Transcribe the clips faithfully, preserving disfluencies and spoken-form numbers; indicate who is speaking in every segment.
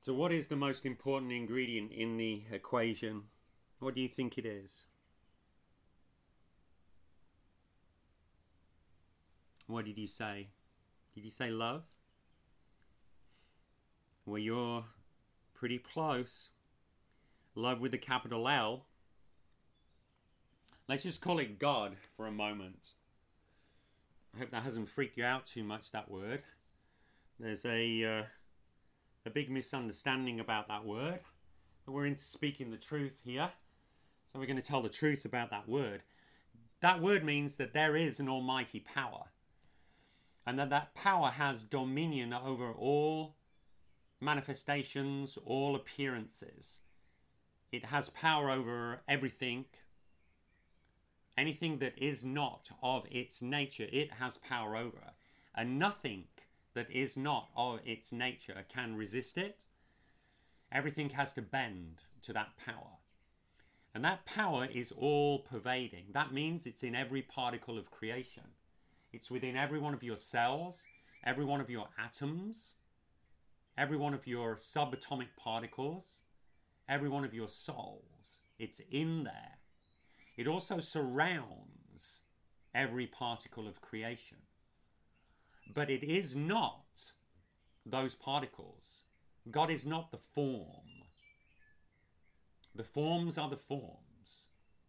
Speaker 1: So what is the most important ingredient in the equation? What do you think it is? What did you say? Did you say love? Well, you're pretty close. Love with a capital L. Let's just call it God for a moment. I hope that hasn't freaked you out too much, that word. There's a uh, a big misunderstanding about that word. We're into speaking the truth here. So we're going to tell the truth about that word. That word means that there is an almighty power. And that that power has dominion over all manifestations, all appearances. It has power over everything. Anything that is not of its nature, it has power over. And nothing that is not of its nature can resist it. Everything has to bend to that power. And that power is all pervading. That means it's in every particle of creation. It's within every one of your cells, every one of your atoms, every one of your subatomic particles, every one of your souls. It's in there. It also surrounds every particle of creation. But it is not those particles. God is not the form. The forms are the forms.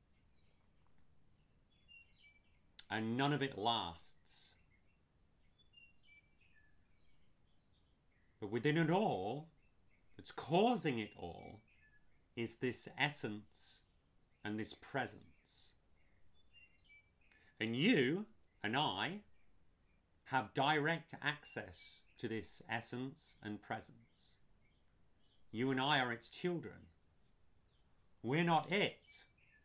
Speaker 1: And none of it lasts. But within it all, that's causing it all, is this essence and this presence. And you and I have direct access to this essence and presence. You and I are its children. We're not it.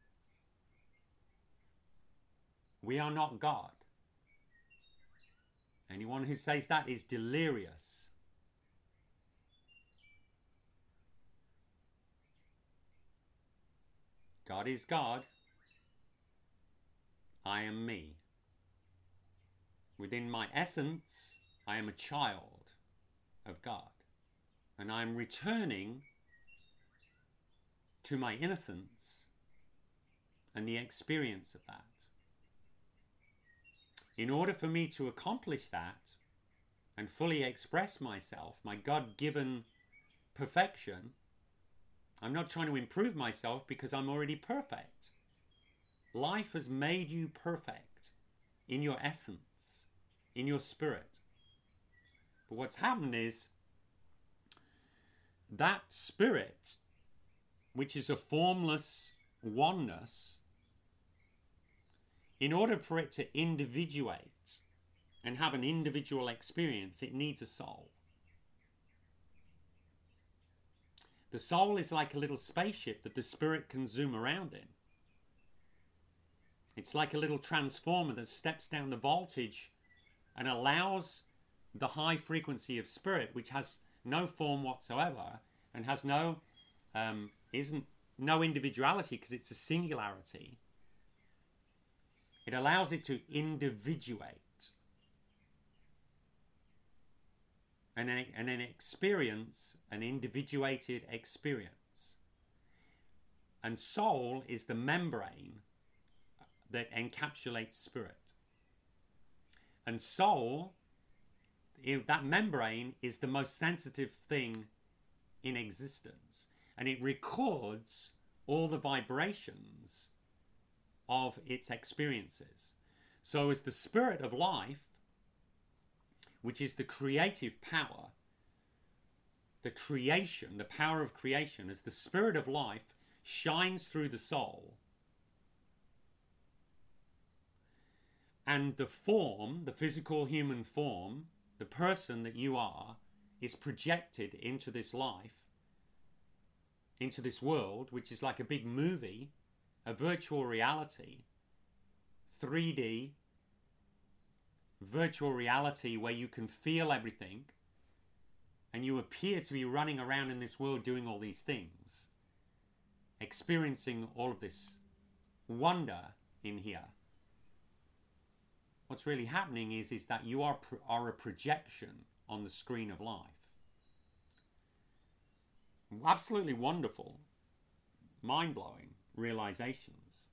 Speaker 1: We are not God. Anyone who says that is delirious. God is God. I am me. Within my essence, I am a child of God. And I am returning to my innocence and the experience of that. In order for me to accomplish that and fully express myself, my God-given perfection, I'm not trying to improve myself because I'm already perfect. Life has made you perfect in your essence, in your spirit. But what's happened is that spirit, which is a formless oneness, in order for it to individuate and have an individual experience, it needs a soul. The soul is like a little spaceship that the spirit can zoom around in. It's like a little transformer that steps down the voltage and allows the high frequency of spirit, which has no form whatsoever and has no um, isn't no individuality because it's a singularity. It allows it to individuate and then, and then experience an individuated experience. And soul is the membrane that encapsulates spirit. And soul, that membrane is the most sensitive thing in existence. And it records all the vibrations of its experiences. So as the spirit of life, which is the creative power, the creation, the power of creation, as the spirit of life shines through the soul, and the form, the physical human form, the person that you are, is projected into this life, into this world, which is like a big movie, a virtual reality, three D, virtual reality where you can feel everything and you appear to be running around in this world doing all these things, experiencing all of this wonder in here. What's really happening is, is that you are, are a projection on the screen of life. absolutely wonderful, mind-blowing realizations.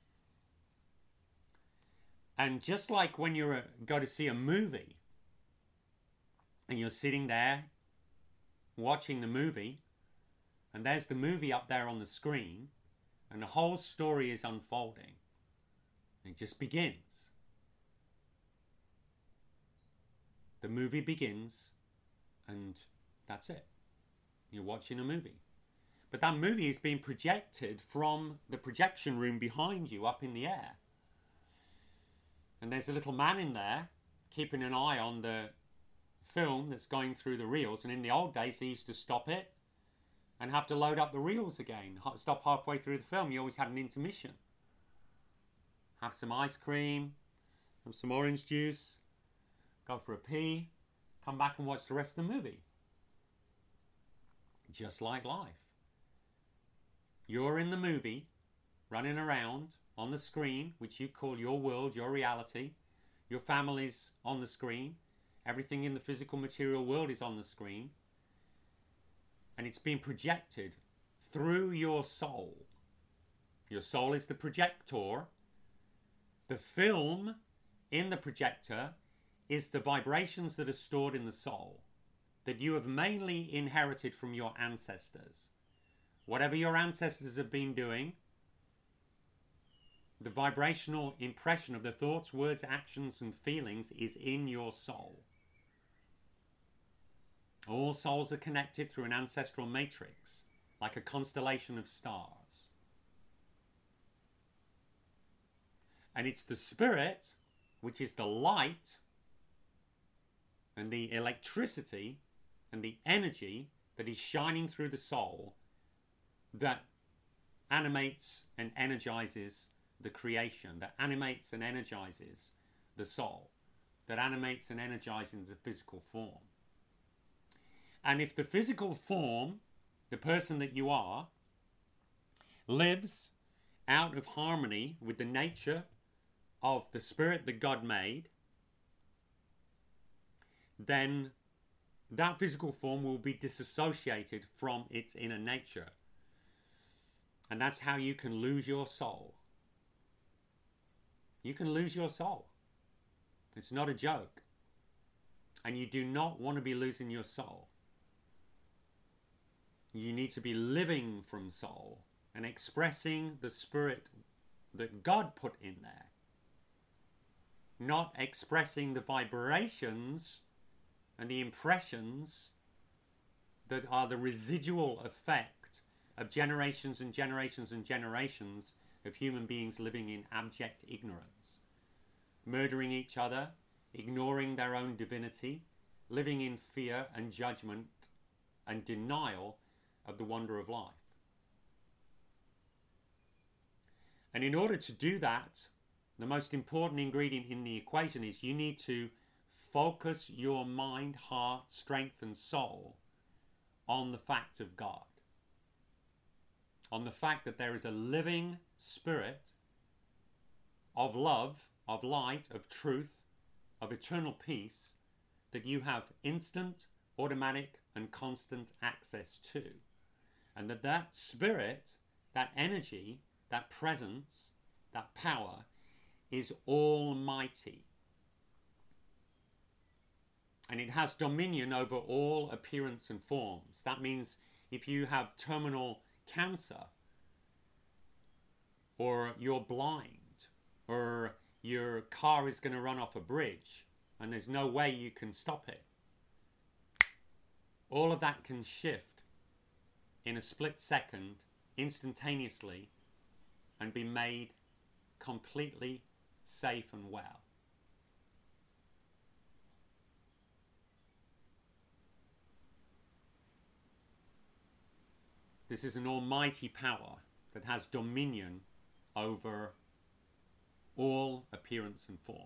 Speaker 1: And just like when you go to see a movie and you're sitting there watching the movie, and there's the movie up there on the screen, and the whole story is unfolding. It just begins. The movie begins, and that's it. You're watching a movie. But that movie is being projected from the projection room behind you up in the air. And there's a little man in there keeping an eye on the film that's going through the reels. And in the old days, they used to stop it and have to load up the reels again. Stop halfway through the film. You always had an intermission. Have some ice cream, have some orange juice, go for a pee, come back and watch the rest of the movie. Just like life. You're in the movie, running around on the screen, which you call your world, your reality. Your family's on the screen. Everything in the physical material world is on the screen. And it's being projected through your soul. Your soul is the projector. The film in the projector is the vibrations that are stored in the soul, that you have mainly inherited from your ancestors. Whatever your ancestors have been doing, the vibrational impression of the thoughts, words, actions, and feelings is in your soul. All souls are connected through an ancestral matrix, like a constellation of stars. And it's the spirit, which is the light, and the electricity, and the energy that is shining through the soul, that animates and energizes the creation, that animates and energizes the soul, that animates and energizes the physical form. And if the physical form, the person that you are, lives out of harmony with the nature of the spirit that God made, then that physical form will be disassociated from its inner nature. And that's how you can lose your soul. You can lose your soul. It's not a joke. And you do not want to be losing your soul. You need to be living from soul and expressing the spirit that God put in there. Not expressing the vibrations and the impressions that are the residual effect of generations and generations and generations of human beings living in abject ignorance, murdering each other, ignoring their own divinity, living in fear and judgment and denial of the wonder of life. And in order to do that, the most important ingredient in the equation is you need to focus your mind, heart, strength, and soul on the fact of God. On the fact that there is a living spirit of love, of light, of truth, of eternal peace that you have instant, automatic, and constant access to. And that that spirit, that energy, that presence, that power is almighty. And it has dominion over all appearance and forms. That means if you have terminal cancer, or you're blind, or your car is going to run off a bridge and there's no way you can stop it, all of that can shift in a split second, instantaneously, and be made completely safe and well. This is an almighty power that has dominion over all appearance and form.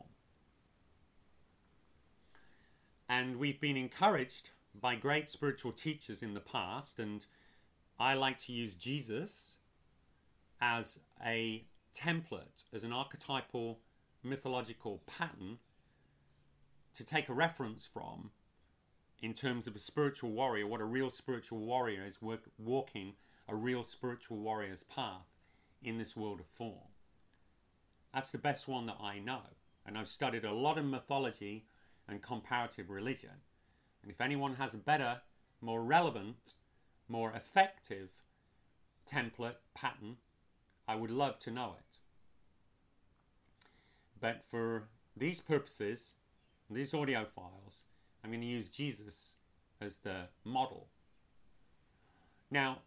Speaker 1: And we've been encouraged by great spiritual teachers in the past, and I like to use Jesus as a template, as an archetypal mythological pattern to take a reference from in terms of a spiritual warrior, what a real spiritual warrior is, work, walking a real spiritual warrior's path in this world of form. That's the best one that I know. And I've studied a lot of mythology and comparative religion. And if anyone has a better, more relevant, more effective template, pattern, I would love to know it. But for these purposes, these audio files, I'm going to use Jesus as the model. Now,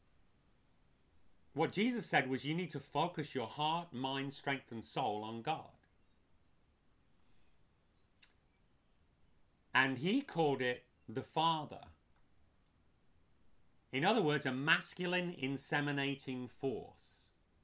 Speaker 1: what Jesus said was you need to focus your heart, mind, strength, and soul on God. And he called it the Father. In other words, a masculine inseminating force.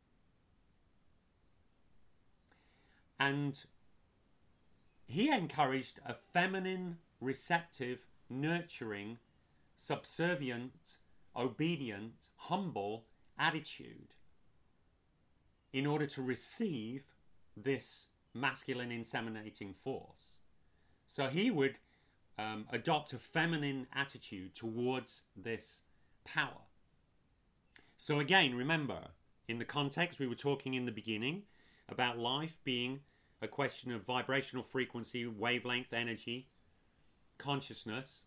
Speaker 1: And he encouraged a feminine, receptive, nurturing, subservient, obedient, humble attitude in order to receive this masculine inseminating force. So he would um, adopt a feminine attitude towards this power. So again, remember, in the context we were talking in the beginning about life being a question of vibrational frequency, wavelength, energy, consciousness.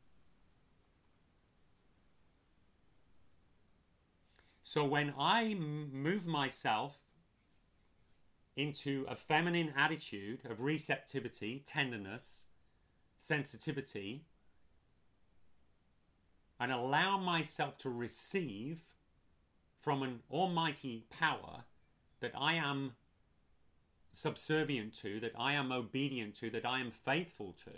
Speaker 1: So when I move myself into a feminine attitude of receptivity, tenderness, sensitivity, and allow myself to receive from an almighty power that I am subservient to, that I am obedient to, that I am faithful to,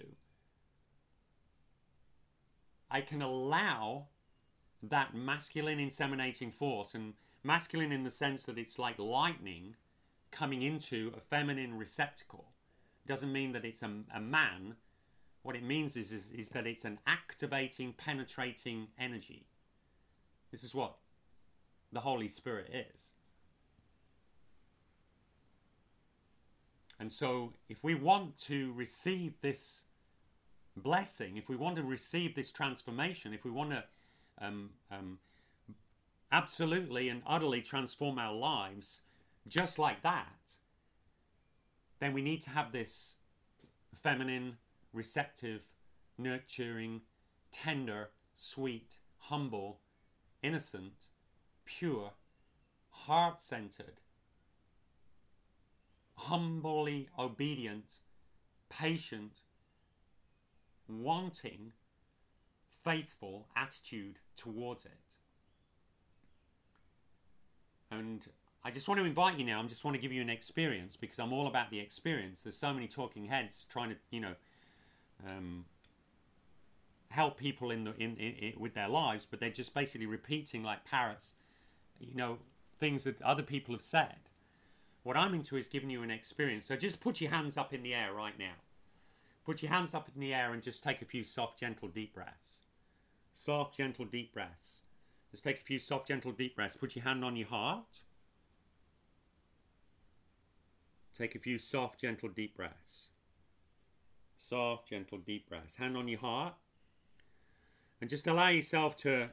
Speaker 1: I can allow that masculine inseminating force, and masculine in the sense that it's like lightning coming into a feminine receptacle. It doesn't mean that it's a, a man. What it means is, is, is that it's an activating, penetrating energy. This is what the Holy Spirit is. And so if we want to receive this blessing, if we want to receive this transformation, if we want to um, um, absolutely and utterly transform our lives just like that, then we need to have this feminine, receptive, nurturing, tender, sweet, humble, innocent, pure, heart-centered, humbly obedient, patient, wanting, faithful attitude towards it. And I just want to invite you now, I just want to give you an experience, because I'm all about the experience. There's so many talking heads trying to, you know, um, help people in the in, in, in with their lives, but they're just basically repeating like parrots, you know, things that other people have said. What I'm into is giving you an experience. So just put your hands up in the air right now. Put your hands up in the air and just take a few soft, gentle, deep breaths. Soft, gentle, deep breaths. Just take a few soft, gentle, deep breaths. Put your hand on your heart. Take a few soft, gentle, deep breaths. Soft, gentle, deep breaths. Hand on your heart. And just allow yourself to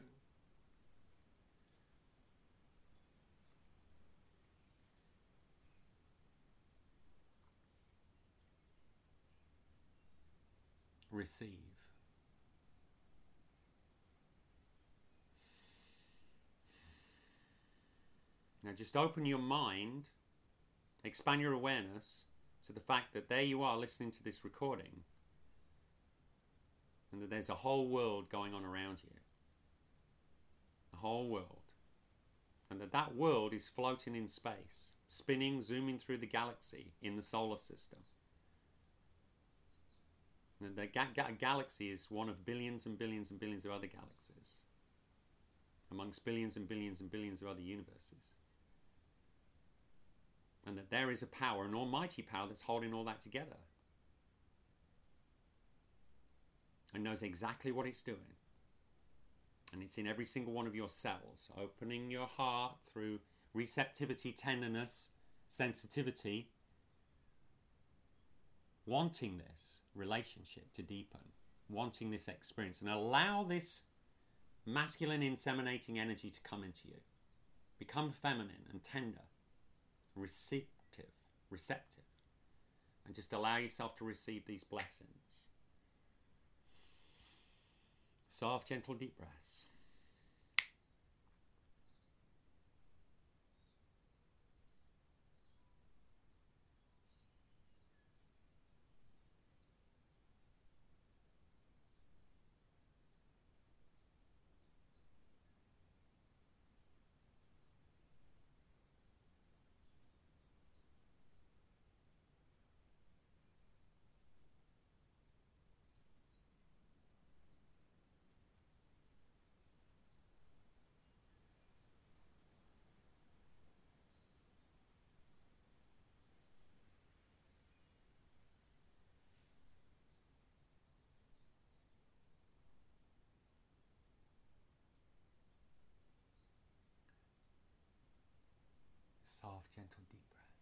Speaker 1: receive. Now just open your mind, expand your awareness to the fact that there you are listening to this recording, and that there's a whole world going on around you. A whole world. And that that world is floating in space, spinning, zooming through the galaxy in the solar system. And the ga ga galaxy is one of billions and billions and billions of other galaxies, amongst billions and billions and billions of other universes. And that there is a power, an almighty power, that's holding all that together. And knows exactly what it's doing. And it's in every single one of your cells. Opening your heart through receptivity, tenderness, sensitivity. Wanting this relationship to deepen. wanting this experience, and allow this masculine inseminating energy to come into you. Become feminine and tender, receptive, receptive, and just allow yourself to receive these blessings. Soft, gentle, deep breaths. Soft, gentle, deep breaths.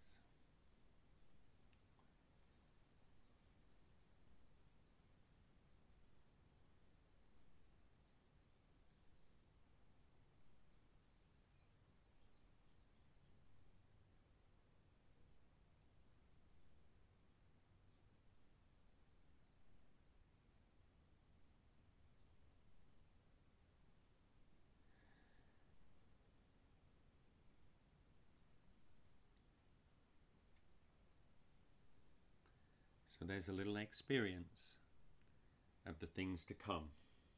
Speaker 1: So there's a little experience of the things to come.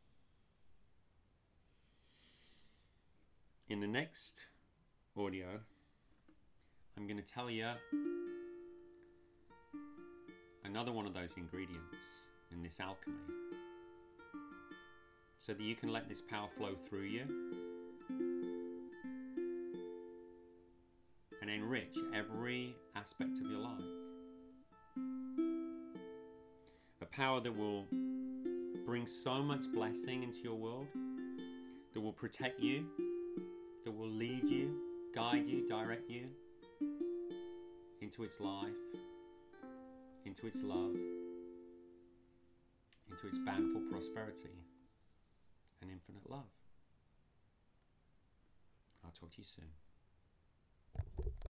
Speaker 1: In the next audio, I'm going to tell you another one of those ingredients in this alchemy, so that you can let this power flow through you and enrich every aspect of your life. A power that will bring so much blessing into your world, that will protect you, that will lead you, guide you, direct you into its life, into its love, into its bountiful prosperity and infinite love. I'll talk to you soon.